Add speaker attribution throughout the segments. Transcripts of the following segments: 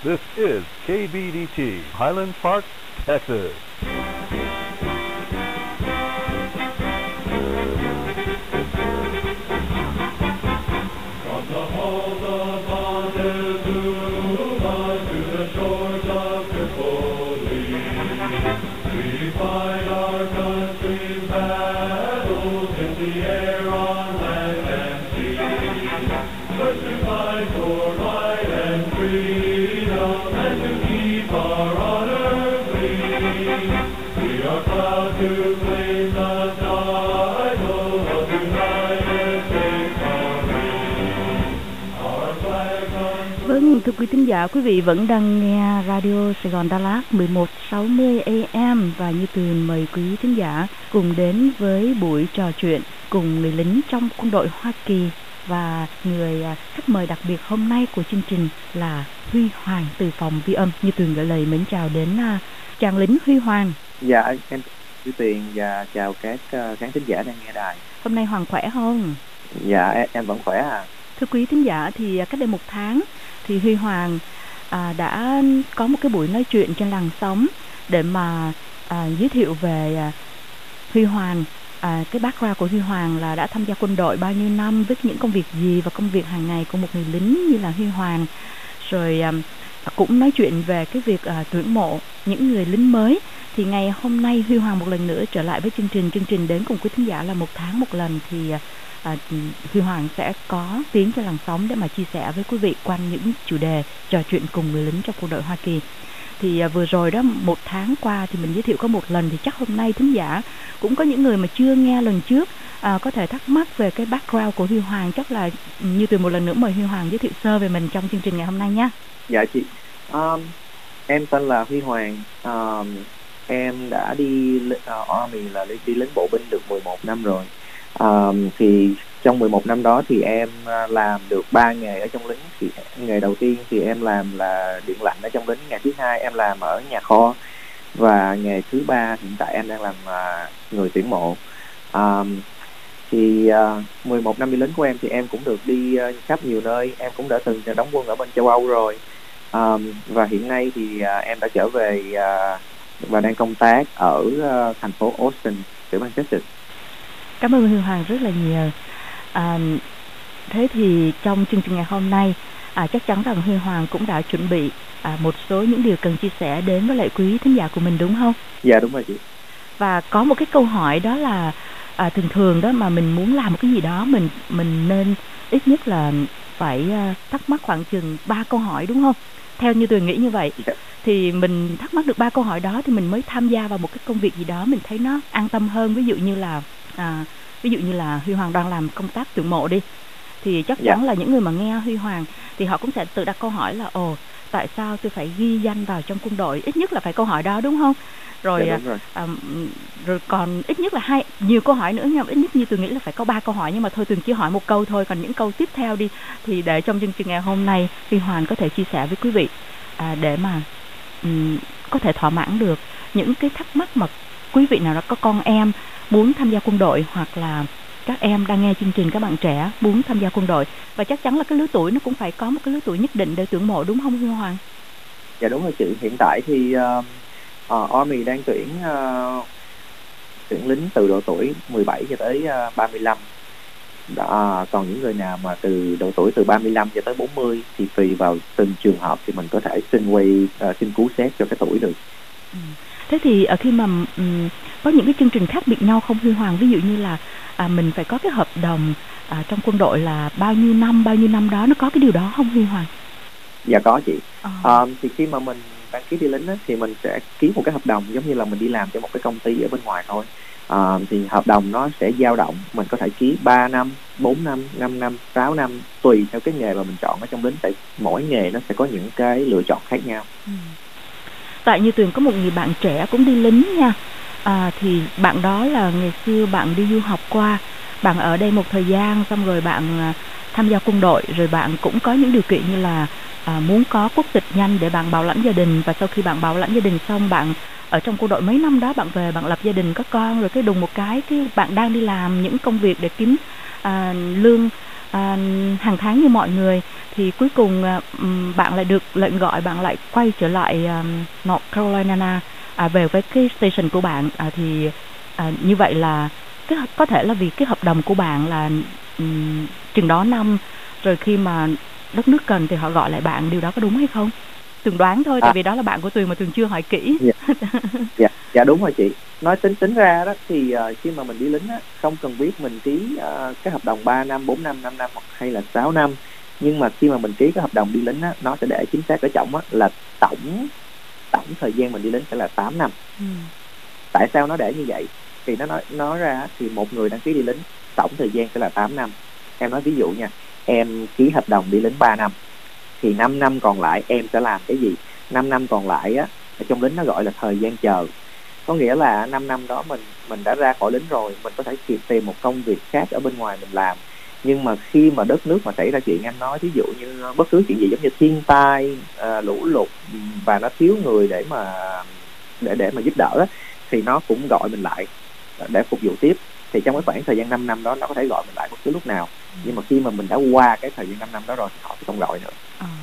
Speaker 1: This is KBDT, Highland Park, Texas.
Speaker 2: From the halls of Montezuma to the shores of Tripoli, we find our country's battles in the air, on land and sea. First to fight for right and freedom, and to keep our honor free. We are proud to claim the title of United States Army. Our flag on
Speaker 3: Vâng, thưa quý thính giả, quý vị vẫn đang nghe Radio Sài Gòn Đà Lạt 1160 AM và Như Tuyền mời quý thính giả cùng đến với buổi trò chuyện cùng người lính trong quân đội Hoa Kỳ. Và người khách mời đặc biệt hôm nay của chương trình là Huy Hoàng từ phòng Vi Âm. Như Tuyền gửi lời mến chào đến chàng lính Huy Hoàng.
Speaker 4: Dạ, em Như Tuyền và chào các khán thính giả đang nghe đài.
Speaker 3: Hôm nay Hoàng khỏe không?
Speaker 4: Dạ, em vẫn khỏe à.
Speaker 3: Thưa quý thính giả, thì cách đây 1 tháng thì Huy Hoàng đã có một cái buổi nói chuyện trên làn sóng để mà giới thiệu về Huy Hoàng. Cái background của Huy Hoàng là đã tham gia quân đội bao nhiêu năm, với những công việc gì và công việc hàng ngày của một người lính như là Huy Hoàng. Rồi cũng nói chuyện về cái việc tuyển mộ những người lính mới. Thì ngày hôm nay Huy Hoàng một lần nữa trở lại với chương trình đến cùng quý thính giả là 1 tháng một lần. Thì Huy Hoàng sẽ có tiếng trên làn sóng để mà chia sẻ với quý vị quanh những chủ đề trò chuyện cùng người lính trong quân đội Hoa Kỳ. Thì vừa rồi đó, 1 tháng qua thì mình giới thiệu có 1 lần, thì chắc hôm nay thính giả cũng có những người mà chưa nghe lần trước có thể thắc mắc về cái background của Huy Hoàng. Chắc là Như Tuyền một lần nữa mời Huy Hoàng giới thiệu sơ về mình trong chương trình ngày hôm nay nhé.
Speaker 4: Dạ chị, em tên là Huy Hoàng. Em đã đi Army là đi lính bộ binh được 11 năm rồi. Thì trong 11 năm đó thì em làm được 3 nghề ở trong lính. Thì nghề đầu tiên thì em làm là điện lạnh ở trong lính, nghề thứ hai em làm ở nhà kho, và nghề thứ 3 hiện tại em đang làm người tuyển mộ. Thì 11 năm đi lính của em thì em cũng được đi khắp nhiều nơi. Em cũng đã từng đóng quân ở bên châu Âu rồi. Và hiện nay thì em đã trở về và đang công tác ở thành phố Austin, tiểu bang Texas.
Speaker 3: Cảm ơn Huy Hoàng rất là nhiều. Thế thì trong chương trình ngày hôm nay chắc chắn rằng Huy Hoàng cũng đã chuẩn bị một số những điều cần chia sẻ đến với lại quý thính giả của mình, đúng không?
Speaker 4: Dạ đúng rồi chị.
Speaker 3: Và có một cái câu hỏi đó là thường đó mà mình muốn làm một cái gì đó, mình nên ít nhất là phải thắc mắc khoảng chừng 3 câu hỏi, đúng không? Theo như tôi nghĩ như vậy.
Speaker 4: Dạ.
Speaker 3: Thì mình thắc mắc được 3 câu hỏi đó thì mình mới tham gia vào một cái công việc gì đó mình thấy nó an tâm hơn. Ví dụ như là Huy Hoàng đang làm công tác tuyển mộ đi, thì chắc chắn là những người mà nghe Huy Hoàng thì họ cũng sẽ tự đặt câu hỏi là tại sao tôi phải ghi danh vào trong quân đội, ít nhất là phải câu hỏi đó, đúng không? Rồi, rồi còn ít nhất là nhiều câu hỏi nữa, nhưng mà ít nhất như tôi nghĩ là phải có 3 câu hỏi, nhưng mà thôi Tuyền chỉ hỏi 1 câu thôi, còn những câu tiếp theo đi thì để trong chương trình ngày hôm nay Huy Hoàng có thể chia sẻ với quý vị để mà có thể thỏa mãn được những cái thắc mắc mà quý vị nào đó có con em muốn tham gia quân đội, hoặc là các em đang nghe chương trình, các bạn trẻ muốn tham gia quân đội. Và chắc chắn là cái lứa tuổi nó cũng phải có một cái lứa tuổi nhất định để tuyển mộ, đúng không Huy Hoàng?
Speaker 4: Dạ đúng rồi chị. Hiện tại thì Army đang tuyển lính từ độ tuổi 17 cho tới 35. Còn những người nào mà từ độ tuổi từ 35 cho tới 40 thì tùy vào từng trường hợp thì mình có thể xin cứu xét cho cái tuổi được.
Speaker 3: Thế thì khi mà có những cái chương trình khác biệt nhau không Huy Hoàng? Ví dụ như là mình phải có cái hợp đồng trong quân đội là bao nhiêu năm đó, nó có cái điều đó không Huy Hoàng?
Speaker 4: Dạ có chị. Thì khi mà mình đăng ký đi lính thì mình sẽ ký một cái hợp đồng giống như là mình đi làm cho một cái công ty ở bên ngoài thôi. Thì hợp đồng nó sẽ dao động, mình có thể ký 3 năm, 4 năm, 5 năm, 6 năm, tùy theo cái nghề mà mình chọn ở trong lính. Tại mỗi nghề nó sẽ có những cái lựa chọn khác nhau.
Speaker 3: Tại như Tuyền có một người bạn trẻ cũng đi lính nha. Thì bạn đó là ngày xưa bạn đi du học qua, bạn ở đây một thời gian, xong rồi bạn tham gia quân đội, rồi bạn cũng có những điều kiện như là muốn có quốc tịch nhanh để bạn bảo lãnh gia đình. Và sau khi bạn bảo lãnh gia đình xong, bạn ở trong quân đội mấy năm đó, bạn về bạn lập gia đình có con, rồi cái đùng một cái bạn đang đi làm những công việc để kiếm lương hàng tháng như mọi người, thì cuối cùng bạn lại được lệnh gọi, bạn lại quay trở lại North Carolina, về với cái station của bạn. Thì như vậy là có thể là vì cái hợp đồng của bạn là chừng đó năm, rồi khi mà đất nước cần thì họ gọi lại bạn, điều đó có đúng hay không? Tường đoán thôi, tại vì đó là bạn của Tường mà Tường chưa hỏi kỹ.
Speaker 4: Dạ đúng rồi chị. Nói tính ra đó thì khi mà mình đi lính á, không cần biết mình ký cái hợp đồng 3 năm, 4 năm, 5 năm hoặc hay là 6 năm. Nhưng mà khi mà mình ký cái hợp đồng đi lính á, nó sẽ để chính xác ở trọng á, là tổng thời gian mình đi lính sẽ là 8 năm. Tại sao nó để như vậy? Thì nó nói ra thì một người đăng ký đi lính tổng thời gian sẽ là 8 năm. Em nói ví dụ nha, em ký hợp đồng đi lính 3 năm thì 5 năm còn lại em sẽ làm cái gì? 5 năm còn lại á, ở trong lính nó gọi là thời gian chờ. Có nghĩa là 5 năm đó mình đã ra khỏi lính rồi, mình có thể kịp tìm một công việc khác ở bên ngoài mình làm. Nhưng mà khi mà đất nước mà xảy ra chuyện, em nói ví dụ như bất cứ chuyện gì giống như thiên tai, lũ lụt và nó thiếu người để mà giúp đỡ á, thì nó cũng gọi mình lại để phục vụ tiếp. Thì trong cái khoảng thời gian 5 năm đó nó có thể gọi mình lại bất cứ lúc nào. Nhưng mà khi mà mình đã qua cái thời gian 5 năm đó rồi thì họ sẽ không gọi nữa.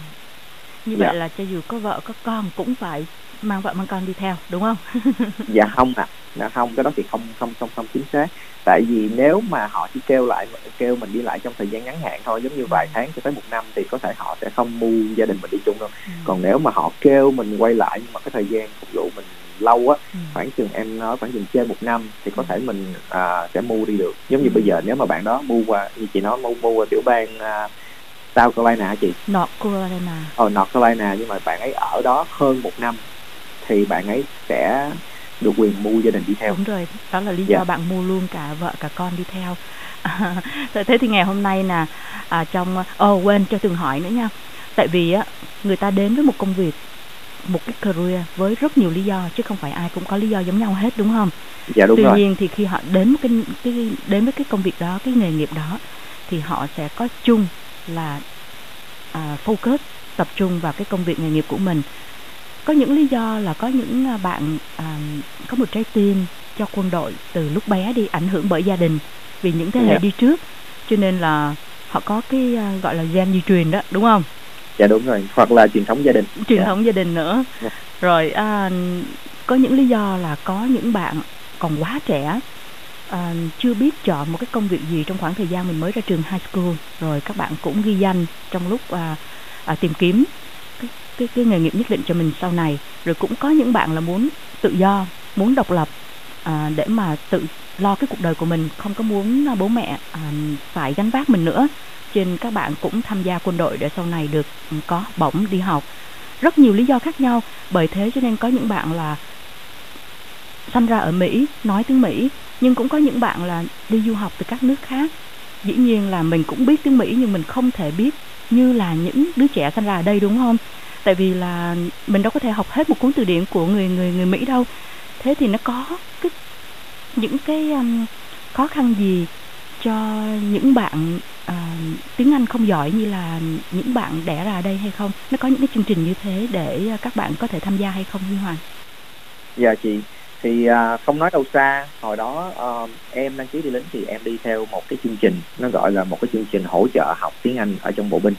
Speaker 3: Như vậy là cho dù có vợ có con cũng phải mang vợ mang con đi theo, đúng không?
Speaker 4: Dạ không không, cái đó thì không chính xác. Tại vì nếu mà họ chỉ kêu mình đi lại trong thời gian ngắn hạn thôi, giống như vài tháng cho tới 1 năm, thì có thể họ sẽ không mu gia đình mình đi chung đâu. Còn nếu mà họ kêu mình quay lại nhưng mà cái thời gian phục vụ mình lâu á, khoảng chừng em nói khoảng chừng trên 1 năm, thì có thể mình sẽ mu đi được. Giống như bây giờ nếu mà bạn đó mu qua, như chị nói, mu qua tiểu bang South Carolina hả chị?
Speaker 3: North Carolina.
Speaker 4: North Carolina, nhưng mà bạn ấy ở đó hơn 1 năm thì bạn ấy sẽ được quyền mua gia đình đi theo.
Speaker 3: Đúng rồi, đó là lý do bạn mua luôn cả vợ cả con đi theo. Thế thì ngày hôm nay là quên cho Tường hỏi nữa nha. Tại vì á, người ta đến với một công việc, một cái career với rất nhiều lý do, chứ không phải ai cũng có lý do giống nhau hết, đúng không?
Speaker 4: Dạ đúng rồi.
Speaker 3: Tuy nhiên thì khi họ đến với cái công việc đó, cái nghề nghiệp đó, thì họ sẽ có chung là focus, tập trung vào cái công việc nghề nghiệp của mình. Có những lý do là có những bạn có một trái tim cho quân đội từ lúc bé đi, ảnh hưởng bởi gia đình vì những thế hệ đi trước, cho nên là họ có cái gọi là gen di truyền đó, đúng không?
Speaker 4: Dạ đúng rồi, hoặc là truyền thống gia đình.
Speaker 3: Thống gia đình nữa. Rồi có những lý do là có những bạn còn quá trẻ, chưa biết chọn một cái công việc gì trong khoảng thời gian mình mới ra trường high school, rồi các bạn cũng ghi danh trong lúc tìm kiếm cái nghề nghiệp nhất định cho mình sau này. Rồi cũng có những bạn là muốn tự do, muốn độc lập, để mà tự lo cái cuộc đời của mình, không có muốn bố mẹ phải gánh vác mình nữa. Cho nên các bạn cũng tham gia quân đội để sau này được có học bổng đi học. Rất nhiều lý do khác nhau. Bởi thế cho nên có những bạn là sinh ra ở Mỹ, nói tiếng Mỹ, nhưng cũng có những bạn là đi du học từ các nước khác. Dĩ nhiên là mình cũng biết tiếng Mỹ, nhưng mình không thể biết như là những đứa trẻ sinh ra ở đây, đúng không? Tại vì là mình đâu có thể học hết một cuốn từ điển của người Mỹ đâu. Thế thì nó có những cái khó khăn gì cho những bạn tiếng Anh không giỏi như là những bạn đẻ ra ở đây hay không? Nó có những cái chương trình như thế để các bạn có thể tham gia hay không, Huy Hoàng?
Speaker 4: Dạ chị, thì không nói đâu xa, hồi đó em đăng ký đi lính thì em đi theo một cái chương trình, nó gọi là một cái chương trình hỗ trợ học tiếng Anh ở trong bộ binh.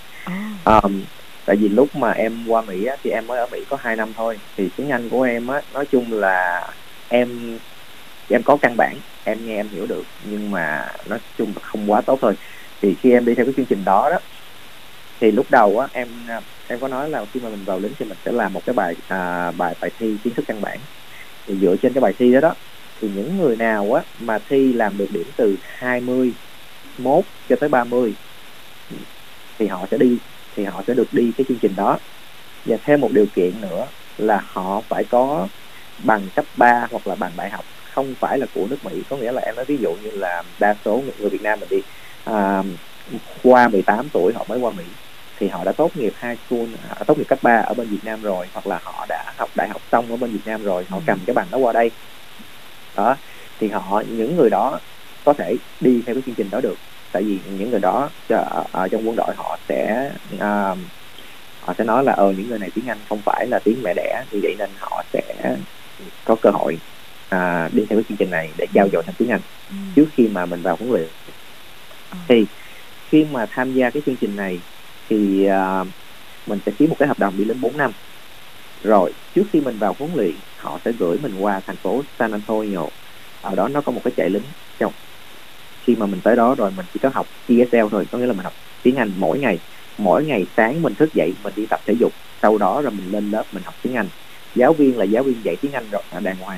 Speaker 4: Tại vì lúc mà em qua Mỹ á, thì em mới ở Mỹ có 2 năm thôi, thì tiếng Anh của em á, nói chung là em có căn bản, em nghe em hiểu được, nhưng mà nói chung là không quá tốt thôi. Thì khi em đi theo cái chương trình đó thì lúc đầu á, em có nói là khi mà mình vào lính thì mình sẽ làm một cái bài thi kiến thức căn bản. Thì dựa trên cái bài thi đó thì những người nào á mà thi làm được điểm từ 21 cho tới 30 thì họ sẽ được đi cái chương trình đó. Và thêm một điều kiện nữa là họ phải có bằng cấp 3 hoặc là bằng đại học, không phải là của nước Mỹ. Có nghĩa là em nói ví dụ như là đa số người Việt Nam mình đi qua 18 tuổi họ mới qua Mỹ, thì họ đã tốt nghiệp high school, họ tốt nghiệp cấp 3 ở bên Việt Nam rồi, hoặc là họ đã học đại học xong ở bên Việt Nam rồi, họ cầm cái bằng đó qua đây đó, thì những người đó có thể đi theo cái chương trình đó được. Tại vì những người đó ở trong quân đội họ sẽ nói là những người này tiếng Anh không phải là tiếng mẹ đẻ, vì vậy nên họ sẽ có cơ hội đi theo cái chương trình này để trau dồi thành tiếng Anh trước khi mà mình vào huấn luyện. Thì khi mà tham gia cái chương trình này thì mình sẽ ký một cái hợp đồng đi lính 4 năm. Rồi trước khi mình vào huấn luyện, họ sẽ gửi mình qua thành phố San Antonio. Ở đó nó có một cái trại lính. Khi mà mình tới đó rồi mình chỉ có học ESL thôi, có nghĩa là mình học tiếng Anh mỗi ngày. Mỗi ngày sáng mình thức dậy mình đi tập thể dục, sau đó rồi mình lên lớp mình học tiếng Anh. Giáo viên là giáo viên dạy tiếng Anh rồi, đàng hoàng.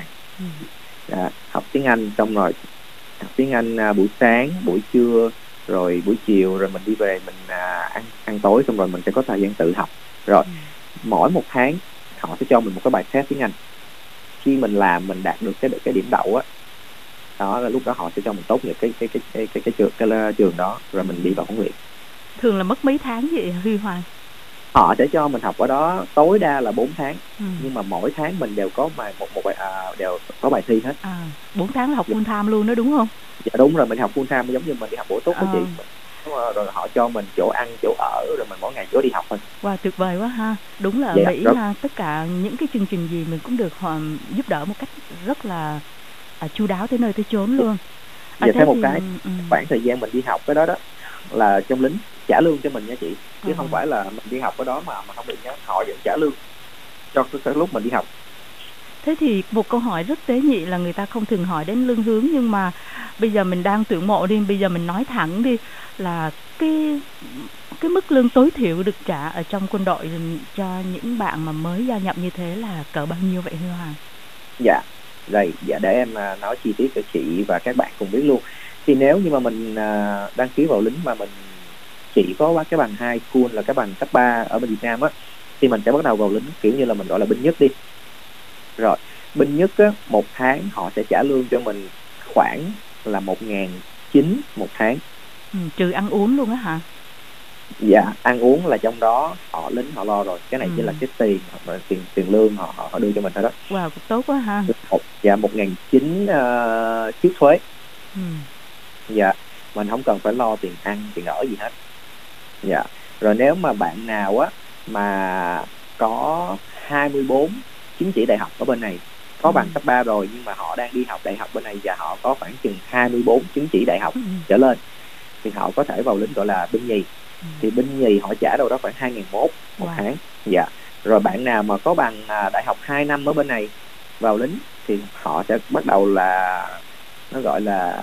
Speaker 4: Học tiếng Anh xong rồi học tiếng Anh buổi sáng, buổi trưa, rồi buổi chiều, rồi mình đi về mình ăn tối, xong rồi mình sẽ có thời gian tự học. Rồi mỗi một tháng họ sẽ cho mình một cái bài test tiếng Anh. Khi mình làm mình đạt được cái điểm đậu á, đó là lúc đó họ sẽ cho mình tốt nghiệp cái trường đó, rồi mình đi vào huấn luyện.
Speaker 3: Thường là mất mấy tháng vậy Huy Hoàng?
Speaker 4: Họ sẽ cho mình học ở đó tối đa là 4 tháng, nhưng mà mỗi tháng mình đều có đều có bài thi hết.
Speaker 3: 4 tháng là học full time luôn đó đúng không?
Speaker 4: Dạ đúng rồi, mình học full time giống như mình đi học bổ túc đó chị. Rồi họ cho mình chỗ ăn, chỗ ở, rồi mình mỗi ngày chỗ đi học thôi.
Speaker 3: Wow, tuyệt vời quá ha. Đúng là ở Mỹ là tất cả những cái chương trình gì mình cũng được họ giúp đỡ một cách rất là chu đáo tới nơi tới chốn luôn.
Speaker 4: Và thêm một cái khoảng thời gian mình đi học cái đó là trong lính trả lương cho mình nha chị, chứ không phải là mình đi học ở đó mà không được nhá, họ vẫn trả lương cho cái lúc mình đi học.
Speaker 3: Thế thì một câu hỏi rất tế nhị là người ta không thường hỏi đến lương hướng, nhưng mà bây giờ mình đang tuyển mộ đi, bây giờ mình nói thẳng đi là cái mức lương tối thiểu được trả ở trong quân đội cho những bạn mà mới gia nhập như thế là cỡ bao nhiêu vậy Huy Hoàng?
Speaker 4: Dạ, rồi, để em nói chi tiết cho chị và các bạn cùng biết luôn. Thì nếu như mà mình đăng ký vào lính mà mình chỉ có cái bằng 2 full là cái bằng cấp 3 ở bên Việt Nam á, thì mình sẽ bắt đầu vào lính kiểu như là mình gọi là binh nhất đi. Rồi binh nhất á, một tháng họ sẽ trả lương cho mình khoảng là 1.900 một tháng.
Speaker 3: Trừ ăn uống luôn á hả?
Speaker 4: Dạ, ăn uống là trong đó họ lính họ lo rồi, cái này chỉ là cái tiền lương họ đưa cho mình thôi đó.
Speaker 3: Wow, cũng tốt quá ha.
Speaker 4: Dạ, 1.900 trước thuế. Dạ, mình không cần phải lo tiền ăn, tiền ở gì hết. Dạ, rồi nếu mà bạn nào á mà có 24 chứng chỉ đại học ở bên này, có bằng cấp 3 rồi nhưng mà họ đang đi học đại học bên này và họ có khoảng chừng 24 chứng chỉ đại học trở lên thì họ có thể vào lính gọi là binh nhì. Thì binh nhì họ trả đâu đó khoảng 2.100 một tháng. Dạ. Rồi bạn nào mà có bằng đại học 2 năm ở bên này vào lính thì họ sẽ bắt đầu là nó gọi là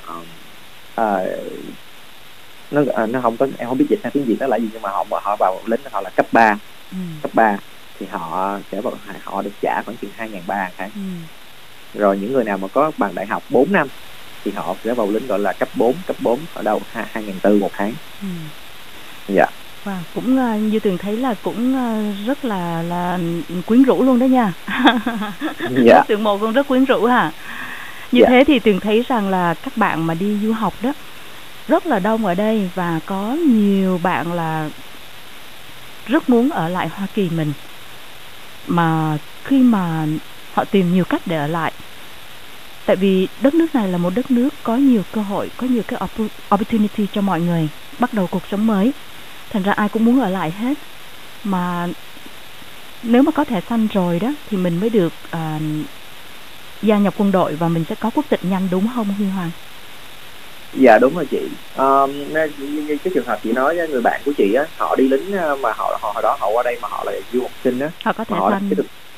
Speaker 4: nó không có, em không biết dịch sang tiếng Việt đó là gì, nhưng mà họ vào lính họ là cấp 3. Cấp 3 thì họ được trả khoảng chừng 2.300 một tháng. Rồi những người nào mà có bằng đại học 4 năm thì họ sẽ vào lính gọi là cấp 4 ở đâu 2.400 một tháng. Dạ.
Speaker 3: Wow, cũng như Tường thấy là cũng rất là quyến rũ luôn đó nha.
Speaker 4: Dạ.
Speaker 3: Tường một cũng rất quyến rũ hả? Như thế thì Tường thấy rằng là các bạn mà đi du học đó rất là đông ở đây, và có nhiều bạn là rất muốn ở lại Hoa Kỳ mình, mà khi mà họ tìm nhiều cách để ở lại, tại vì đất nước này là một đất nước có nhiều cơ hội, có nhiều cái opportunity cho mọi người bắt đầu cuộc sống mới, thành ra ai cũng muốn ở lại hết. Mà nếu mà có thẻ xanh rồi đó thì mình mới được gia nhập quân đội và mình sẽ có quốc tịch nhanh, đúng không Huy Hoàng?
Speaker 4: Dạ đúng rồi chị. Như cái trường hợp chị nói, người bạn của chị á, họ đi lính mà hồi đó họ qua đây mà họ là du học sinh á,
Speaker 3: họ có thẻ xanh.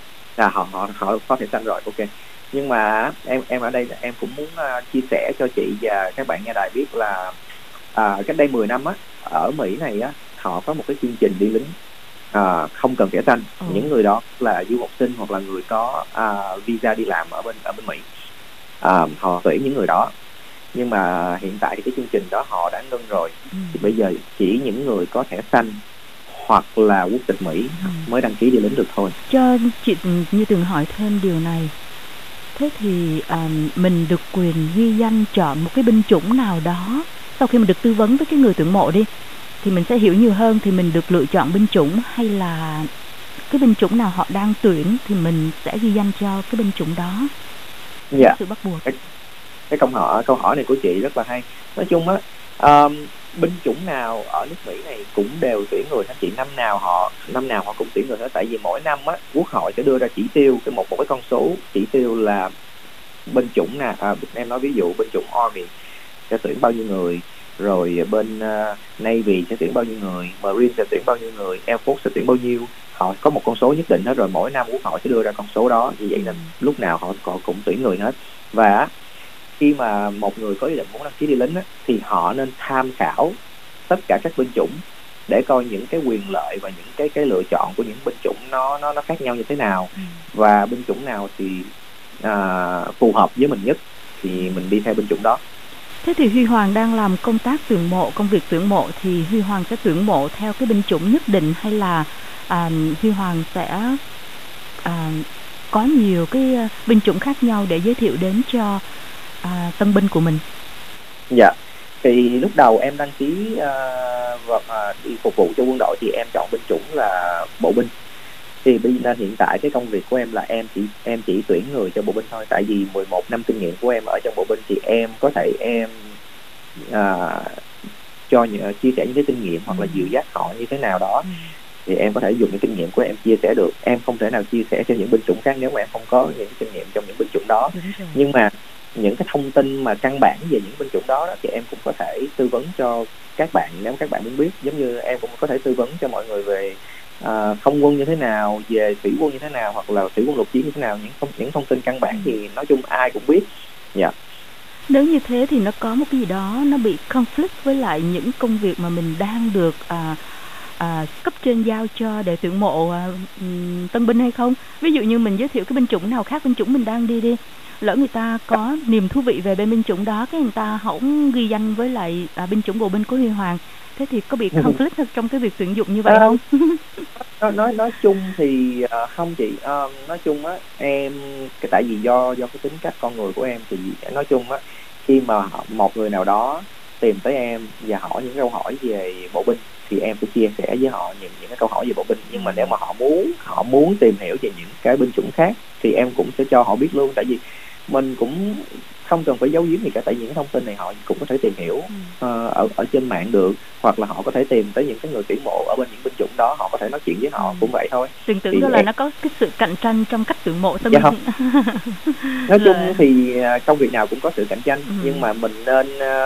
Speaker 4: Họ có thẻ xanh rồi, ok. Nhưng mà em ở đây em cũng muốn chia sẻ cho chị và các bạn nghe đài biết là cách đây 10 năm á, ở Mỹ này á, họ có một cái chương trình đi lính không cần thẻ xanh. Những người đó là du học sinh hoặc là người có visa đi làm ở bên Mỹ, họ tuyển những người đó. Nhưng mà hiện tại thì cái chương trình đó họ đã ngưng rồi. Thì bây giờ chỉ những người có thẻ xanh hoặc là quốc tịch Mỹ mới đăng ký đi lính được thôi.
Speaker 3: Cho chị như Tường hỏi thêm điều này, thế thì mình được quyền ghi danh chọn một cái binh chủng nào đó. Sau khi mình được tư vấn với cái người tuyển mộ đi thì mình sẽ hiểu nhiều hơn, thì mình được lựa chọn binh chủng, hay là cái binh chủng nào họ đang tuyển thì mình sẽ ghi danh cho cái binh chủng đó?
Speaker 4: Dạ.
Speaker 3: Sự bắt buộc.
Speaker 4: Cái câu hỏi này của chị rất là hay. Nói chung á, binh chủng nào ở nước Mỹ này cũng đều tuyển người hết chị, năm nào họ cũng tuyển người hết. Tại vì mỗi năm á, quốc hội sẽ đưa ra chỉ tiêu, một cái con số chỉ tiêu là binh chủng em nói ví dụ binh chủng Army sẽ tuyển bao nhiêu người, rồi bên Navy sẽ tuyển bao nhiêu người, Marine sẽ tuyển bao nhiêu người, Air Force sẽ tuyển bao nhiêu. Họ có một con số nhất định hết rồi, mỗi năm quốc hội sẽ đưa ra con số đó, như vậy nên lúc nào họ cũng tuyển người hết. Và khi mà một người có ý định muốn đăng ký đi lính á, thì họ nên tham khảo tất cả các binh chủng để coi những cái quyền lợi và những cái lựa chọn của những binh chủng nó khác nhau như thế nào, và binh chủng nào thì phù hợp với mình nhất thì mình đi theo binh chủng đó.
Speaker 3: Thế thì Huy Hoàng đang làm công tác tuyển mộ, công việc tuyển mộ thì Huy Hoàng sẽ tuyển mộ theo cái binh chủng nhất định, hay là Huy Hoàng sẽ có nhiều cái binh chủng khác nhau để giới thiệu đến cho tân binh của mình?
Speaker 4: Dạ, thì lúc đầu em đăng ký đi phục vụ cho quân đội thì em chọn binh chủng là bộ binh. Thì bây giờ hiện tại cái công việc của em là em chỉ tuyển người cho bộ binh thôi, tại vì 11 năm kinh nghiệm của em ở trong bộ binh thì em có thể chia sẻ những cái kinh nghiệm hoặc là dìu dắt họ như thế nào đó, thì em có thể dùng những kinh nghiệm của em chia sẻ được. Em không thể nào chia sẻ cho những binh chủng khác nếu mà em không có những kinh nghiệm trong những binh chủng đó. Nhưng mà những cái thông tin mà căn bản về những binh chủng đó thì em cũng có thể tư vấn cho các bạn nếu các bạn muốn biết. Giống như em cũng có thể tư vấn cho mọi người về không quân như thế nào, về thủy quân như thế nào, hoặc là thủy quân lục chiến như thế nào, những thông tin căn bản thì nói chung ai cũng biết. Dạ.
Speaker 3: Nếu như thế thì nó có một cái gì đó nó bị conflict với lại những công việc mà mình đang được cấp trên giao cho để tuyển mộ tân binh hay không? Ví dụ như mình giới thiệu cái binh chủng nào khác binh chủng mình đang đi, lỡ người ta có niềm thú vị về bên binh chủng đó, cái người ta không ghi danh với lại binh chủng bộ binh của Huy Hoàng, thế thì có bị conflict trong cái việc tuyển dụng như vậy không?
Speaker 4: nói chung thì không chị, nói chung á em tại vì do cái tính cách con người của em thì nói chung á, khi mà một người nào đó tìm tới em và hỏi những câu hỏi về bộ binh thì em sẽ chia sẻ với họ những cái câu hỏi về bộ binh. Nhưng mà nếu mà họ muốn tìm hiểu về những cái binh chủng khác thì em cũng sẽ cho họ biết luôn, tại vì mình cũng không cần phải giấu giếm gì cả, tại vì những thông tin này họ cũng có thể tìm hiểu ở trên mạng được, hoặc là họ có thể tìm tới những cái người tuyển mộ ở bên những binh chủng đó, họ có thể nói chuyện với họ cũng vậy thôi.
Speaker 3: Đừng tưởng đó là nó có cái sự cạnh tranh trong cách tuyển mộ tân binh.
Speaker 4: Không. Nói chung thì công việc nào cũng có sự cạnh tranh, nhưng mà mình nên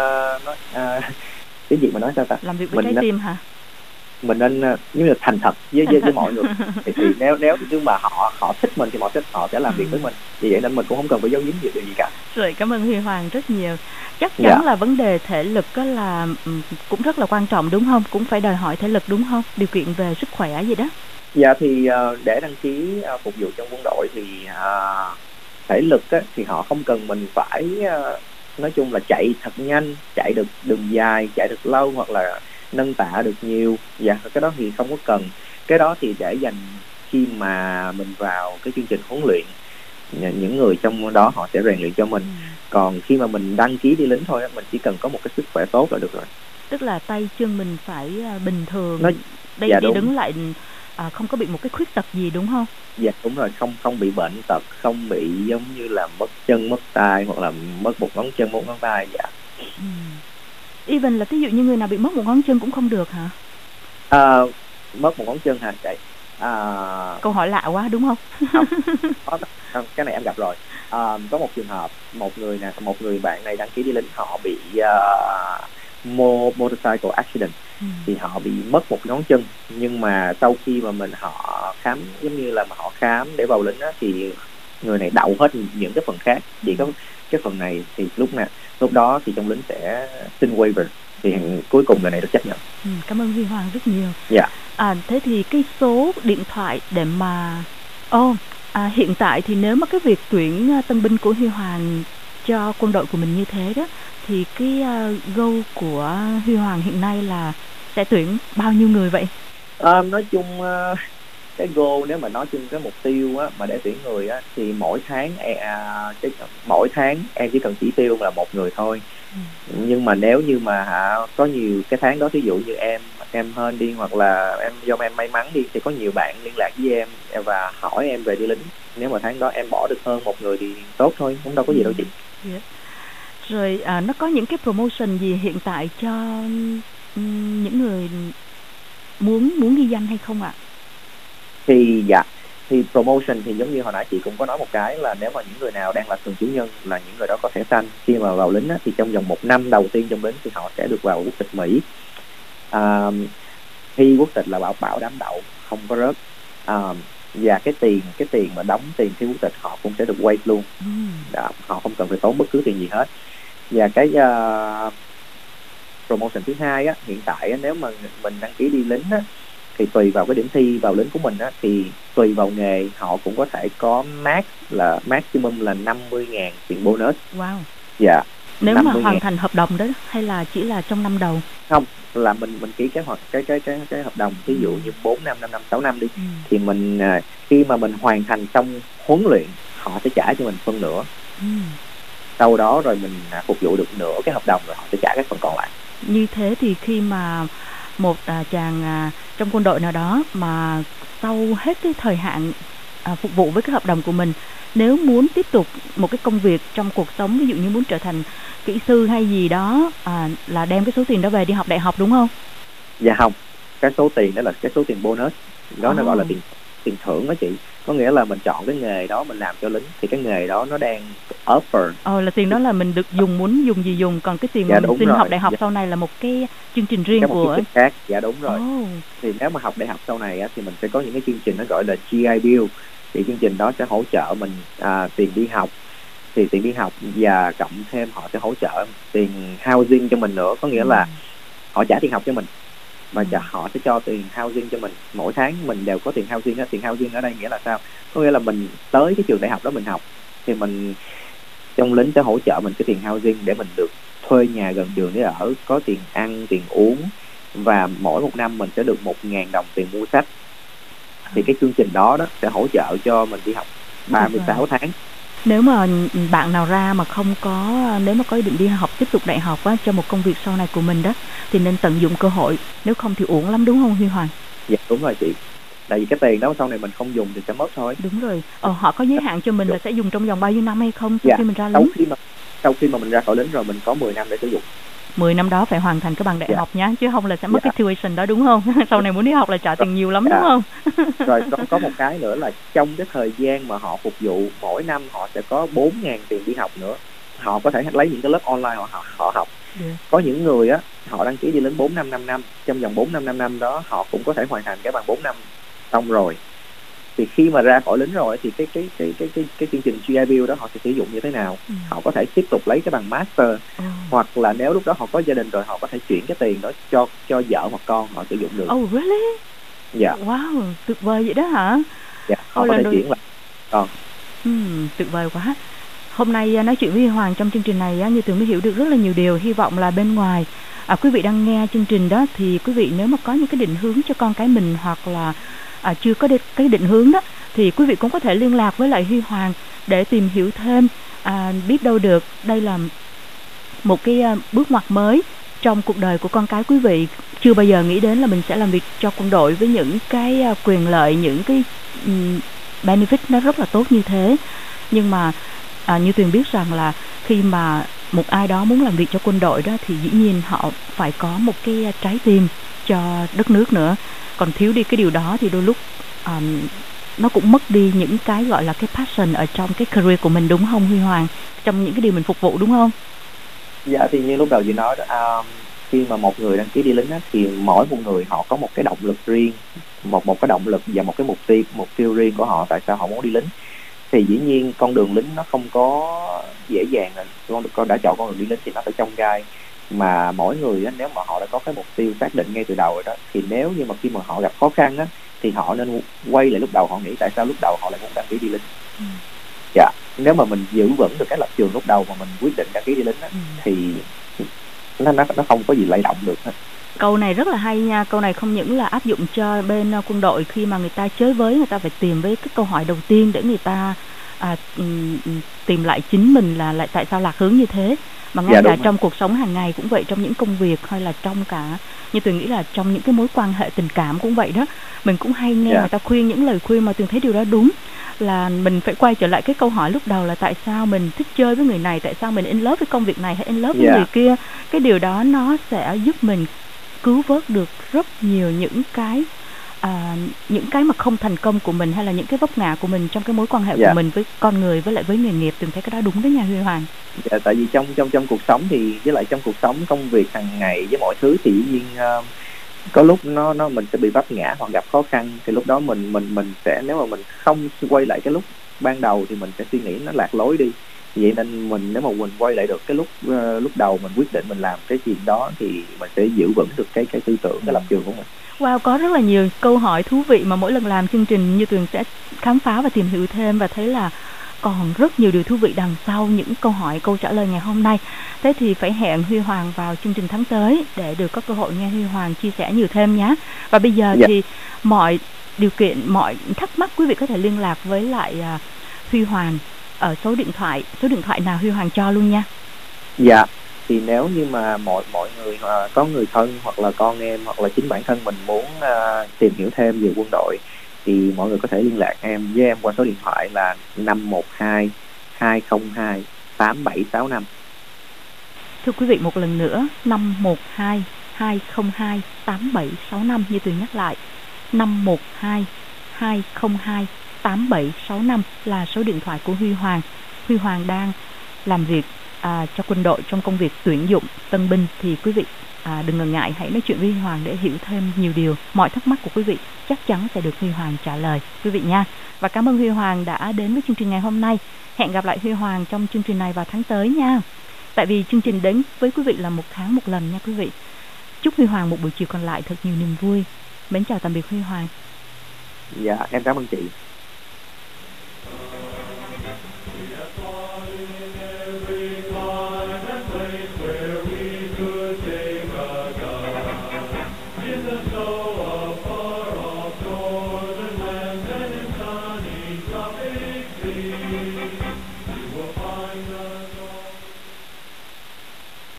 Speaker 4: cái gì mà nói sao ta,
Speaker 3: làm việc với trái tim hả?
Speaker 4: Mình nên như là thành thật với mọi người. Thì nếu như mà họ thích mình thì họ sẽ làm việc với mình, vì vậy nên mình cũng không cần phải giấu giếm điều gì cả.
Speaker 3: Rồi, cảm ơn Huy Hoàng rất nhiều. Chắc chắn là vấn đề thể lực đó là cũng rất là quan trọng đúng không? Cũng phải đòi hỏi thể lực đúng không? Điều kiện về sức khỏe gì đó.
Speaker 4: Dạ thì để đăng ký phục vụ trong quân đội thì thể lực á, thì họ không cần mình phải nói chung là chạy thật nhanh, chạy được đường dài, chạy được lâu, hoặc là nâng tạ được nhiều. Dạ, cái đó thì không có cần. Cái đó thì để dành khi mà mình vào cái chương trình huấn luyện, những người trong đó họ sẽ rèn luyện cho mình. Còn khi mà mình đăng ký đi lính thôi, mình chỉ cần có một cái sức khỏe tốt là được rồi.
Speaker 3: Tức là tay chân mình phải bình thường, đi đứng lại, không có bị một cái khuyết tật gì đúng không?
Speaker 4: Dạ đúng rồi, không bị bệnh tật, không bị giống như là mất chân mất tay, hoặc là mất một ngón chân một ngón tay. Dạ.
Speaker 3: Even là ví dụ như người nào bị mất một ngón chân cũng không được hả?
Speaker 4: Mất một ngón chân hả chị?
Speaker 3: Câu hỏi lạ quá đúng không?
Speaker 4: Không, cái này em gặp rồi. Có một trường hợp, một người bạn này đăng ký đi lính, họ bị motorcycle accident, thì họ bị mất một ngón chân. Nhưng mà sau khi mà họ khám, giống như là mà họ khám để vào lính á, thì người này đậu hết những cái phần khác, chỉ có cái phần này thì lúc đó thì trong lính sẽ xin waiver, thì cuối cùng người này được chấp nhận.
Speaker 3: Cảm ơn Huy Hoàng rất nhiều.
Speaker 4: Dạ.
Speaker 3: Thế thì cái số điện thoại để mà hiện tại thì nếu mà cái việc tuyển tân binh của Huy Hoàng cho quân đội của mình như thế đó, thì cái goal của Huy Hoàng hiện nay là sẽ tuyển bao nhiêu người vậy?
Speaker 4: Nói chung cái goal, nếu mà nói chung cái mục tiêu á, mà để tuyển người á, thì mỗi tháng em chỉ cần chỉ tiêu là một người thôi. Nhưng mà nếu như mà có nhiều cái tháng đó, ví dụ như em hên đi, hoặc là do em may mắn đi, thì có nhiều bạn liên lạc với em và hỏi em về đi lính. Nếu mà tháng đó em bỏ được hơn một người thì tốt thôi, không đâu có gì đâu chị.
Speaker 3: Rồi nó có những cái promotion gì hiện tại cho những người muốn ghi danh hay không ạ?
Speaker 4: Thì dạ, thì promotion thì giống như hồi nãy chị cũng có nói một cái là nếu mà những người nào đang là thường trú nhân, là những người đó có thẻ xanh, khi mà vào lính á, thì trong vòng 1 năm đầu tiên trong lính thì họ sẽ được vào quốc tịch Mỹ. Thi quốc tịch là bảo đảm đậu, không có rớt. Và cái tiền mà đóng tiền thi quốc tịch họ cũng sẽ được waive luôn. Họ không cần phải tốn bất cứ tiền gì hết. Và cái promotion thứ hai á, hiện tại á, nếu mà mình đăng ký đi lính á, thì tùy vào cái điểm thi vào lính của mình á, thì tùy vào nghề họ cũng có thể có maximum là 50.000 tiền bonus.
Speaker 3: Wow.
Speaker 4: Dạ.
Speaker 3: Nếu mà hoàn thành hợp đồng đó hay là chỉ là trong năm đầu?
Speaker 4: Không, là mình ký cái hợp đồng, ví dụ như 4 năm, 5 năm, 6 năm đi, thì mình khi mà mình hoàn thành xong huấn luyện họ sẽ trả cho mình phân nửa. Sau đó rồi mình phục vụ được nửa cái hợp đồng rồi họ sẽ trả cái phần còn lại.
Speaker 3: Như thế thì khi mà một chàng trong quân đội nào đó mà sau hết cái thời hạn phục vụ với cái hợp đồng của mình, nếu muốn tiếp tục một cái công việc trong cuộc sống, ví dụ như muốn trở thành kỹ sư hay gì đó, là đem cái số tiền đó về đi học đại học đúng không? Dạ
Speaker 4: không, cái số tiền đó là cái số tiền bonus đó. Nó gọi là tiền thưởng đó chị. Có nghĩa là mình chọn cái nghề đó mình làm cho lính thì cái nghề đó nó đang offer.
Speaker 3: Là tiền đó là mình được dùng, muốn dùng gì dùng, còn cái tiền mà mình xin học đại học sau này là một cái chương trình riêng của
Speaker 4: chương trình khác. Dạ đúng rồi. Thì nếu mà học đại học sau này á, thì mình sẽ có những cái chương trình nó gọi là GI Bill. Thì chương trình đó sẽ hỗ trợ mình tiền đi học, thì tiền đi học và cộng thêm họ sẽ hỗ trợ tiền housing cho mình nữa. Có nghĩa là họ trả tiền học cho mình mà họ sẽ cho tiền housing cho mình. Mỗi tháng mình đều có tiền housing. Tiền housing ở đây nghĩa là sao? Có nghĩa là mình tới cái trường đại học đó mình học thì mình trong lính sẽ hỗ trợ mình cái tiền housing để mình được thuê nhà gần trường để ở, có tiền ăn, tiền uống, và mỗi một năm mình sẽ được 1.000 đồng tiền mua sách. Thì cái chương trình đó sẽ hỗ trợ cho mình đi học 36 tháng.
Speaker 3: Nếu mà bạn nào ra mà không có, nếu mà có ý định đi học tiếp tục đại học á, cho một công việc sau này của mình đó, thì nên tận dụng cơ hội, nếu không thì uổng lắm đúng không Huy Hoàng?
Speaker 4: Dạ đúng rồi chị. Tại vì cái tiền đó sau này mình không dùng thì sẽ mất thôi.
Speaker 3: Đúng rồi. Họ có giới hạn cho mình là sẽ dùng trong vòng bao nhiêu năm hay không sau khi mình ra lính?
Speaker 4: Sau khi mà mình ra khỏi lính rồi mình có 10 năm để sử dụng.
Speaker 3: 10 năm đó phải hoàn thành cái bằng đại học nhá, chứ không là sẽ mất cái tuition đó đúng không? Sau này muốn đi học là trả tiền nhiều lắm đúng không?
Speaker 4: Rồi có một cái nữa là trong cái thời gian mà họ phục vụ mỗi năm họ sẽ có 4.000 tiền đi học nữa. Họ có thể lấy những cái lớp online họ học. Có những người á họ đăng ký đi lính 4 năm 5 năm, trong vòng 4 năm 5 năm đó họ cũng có thể hoàn thành cái bằng 4 năm xong rồi. Thì khi mà ra khỏi lính rồi thì cái chương trình GI Bill đó họ sẽ sử dụng như thế nào? Họ có thể tiếp tục lấy cái bằng master, hoặc là nếu lúc đó họ có gia đình rồi họ có thể chuyển cái tiền đó cho vợ hoặc con họ sử dụng được.
Speaker 3: Oh really?
Speaker 4: Dạ.
Speaker 3: Wow, tuyệt vời vậy đó hả?
Speaker 4: Dạ, họ có thể chuyển lại con.
Speaker 3: Tuyệt vời quá. Hôm nay nói chuyện với Huy Hoàng trong chương trình này Như Tường mới hiểu được rất là nhiều điều. Hy vọng là bên ngoài quý vị đang nghe chương trình đó thì quý vị nếu mà có những cái định hướng cho con cái mình, hoặc là chưa có cái định hướng đó, thì quý vị cũng có thể liên lạc với lại Huy Hoàng để tìm hiểu thêm. Biết đâu được đây là một cái bước ngoặt mới trong cuộc đời của con cái quý vị. Chưa bao giờ nghĩ đến là mình sẽ làm việc cho quân đội với những cái quyền lợi, những cái benefit nó rất là tốt như thế. Nhưng mà như Tuyền biết rằng là khi mà một ai đó muốn làm việc cho quân đội đó thì dĩ nhiên họ phải có một cái trái tim cho đất nước nữa. Còn thiếu đi cái điều đó thì đôi lúc nó cũng mất đi những cái gọi là cái passion ở trong cái career của mình, đúng không Huy Hoàng? Trong những cái điều mình phục vụ, đúng không?
Speaker 4: Dạ, thì như lúc đầu chị nói đó, khi mà một người đăng ký đi lính á, thì mỗi một người họ có một cái động lực riêng, một cái động lực và một cái mục tiêu riêng của họ tại sao họ muốn đi lính. Thì dĩ nhiên con đường lính nó không có dễ dàng, con đã chọn con đường đi lính thì nó phải chông gai. Mà mỗi người á, nếu mà họ đã có cái mục tiêu xác định ngay từ đầu rồi đó, thì nếu như mà khi mà họ gặp khó khăn á, thì họ nên quay lại lúc đầu họ nghĩ tại sao lúc đầu họ lại muốn đăng ký đi lính. Dạ, nếu mà mình giữ vững được cái lập trường lúc đầu mà mình quyết định đăng ký đi lính á, thì nó không có gì lay động được hết.
Speaker 3: Câu này rất là hay nha. Câu này không những là áp dụng cho bên quân đội khi mà người ta chới với, người ta phải tìm với cái câu hỏi đầu tiên để người ta tìm lại chính mình là lại tại sao lạc hướng như thế, mà ngay cả trong cuộc sống hàng ngày cũng vậy, trong những công việc hay là trong cả, như Tuyền nghĩ là trong những cái mối quan hệ tình cảm cũng vậy đó. Mình cũng hay nghe người ta khuyên những lời khuyên mà Tuyền thấy điều đó đúng, là mình phải quay trở lại cái câu hỏi lúc đầu là tại sao mình thích chơi với người này, tại sao mình in love với công việc này hay in love với người kia. Cái điều đó nó sẽ giúp mình cứu vớt được rất nhiều những cái những cái mà không thành công của mình hay là những cái vấp ngã của mình trong cái mối quan hệ của mình với con người với lại với nghề nghiệp, Tường thấy cái đó đúng đó nha Huy Hoàng.
Speaker 4: Dạ, tại vì trong cuộc sống thì với lại trong cuộc sống công việc hàng ngày với mọi thứ thì dĩ nhiên có lúc nó mình sẽ bị vấp ngã hoặc gặp khó khăn, thì lúc đó mình sẽ, nếu mà mình không quay lại cái lúc ban đầu thì mình sẽ suy nghĩ nó lạc lối đi. Vậy nên nếu mà mình quay lại được cái lúc đầu mình quyết định mình làm cái chuyện đó thì mình sẽ giữ vững được cái tư tưởng, cái lập trường của mình.
Speaker 3: Wow, có rất là nhiều câu hỏi thú vị mà mỗi lần làm chương trình như Tường sẽ khám phá và tìm hiểu thêm, và thấy là còn rất nhiều điều thú vị đằng sau những câu hỏi, câu trả lời ngày hôm nay. Thế thì phải hẹn Huy Hoàng vào chương trình tháng tới để được có cơ hội nghe Huy Hoàng chia sẻ nhiều thêm nhé. Và bây giờ thì mọi điều kiện, mọi thắc mắc quý vị có thể liên lạc với lại Huy Hoàng ở số điện thoại nào Huy Hoàng cho luôn nha.
Speaker 4: Dạ, thì nếu như mà mọi người có người thân hoặc là con em hoặc là chính bản thân mình muốn tìm hiểu thêm về quân đội thì mọi người có thể liên lạc với em qua số điện thoại là 512 202 8765.
Speaker 3: Thưa quý vị, một lần nữa 512 202 8765, như Tường nhắc lại 512 202 8765 là số điện thoại của Huy Hoàng. Huy Hoàng đang làm việc cho quân đội trong công việc tuyển dụng tân binh, thì quý vị đừng ngần ngại, hãy nói chuyện với Huy Hoàng để hiểu thêm nhiều điều. Mọi thắc mắc của quý vị chắc chắn sẽ được Huy Hoàng trả lời quý vị nha. Và cảm ơn Huy Hoàng đã đến với chương trình ngày hôm nay. Hẹn gặp lại Huy Hoàng trong chương trình này vào tháng tới nha. Tại vì chương trình đến với quý vị là một tháng một lần nha quý vị. Chúc Huy Hoàng một buổi chiều còn lại thật nhiều niềm vui. Mến chào tạm biệt Huy Hoàng.
Speaker 4: Dạ, em cảm ơn chị.